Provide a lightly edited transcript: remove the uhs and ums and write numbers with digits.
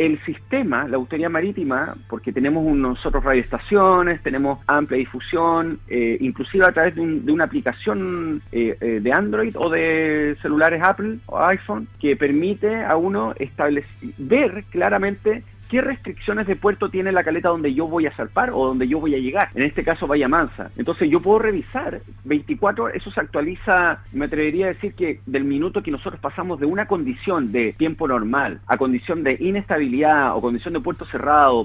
el sistema, la autoridad marítima, porque tenemos nosotros radioestaciones, tenemos amplia difusión, inclusive a través de una aplicación de Android o de celulares Apple o iPhone, que permite a uno ver claramente qué restricciones de puerto tiene la caleta donde yo voy a zarpar o donde yo voy a llegar. En este caso, Bahía Mansa. Entonces yo puedo revisar 24 horas, eso se actualiza, me atrevería a decir que del minuto que nosotros pasamos de una condición de tiempo normal a condición de inestabilidad o condición de puerto cerrado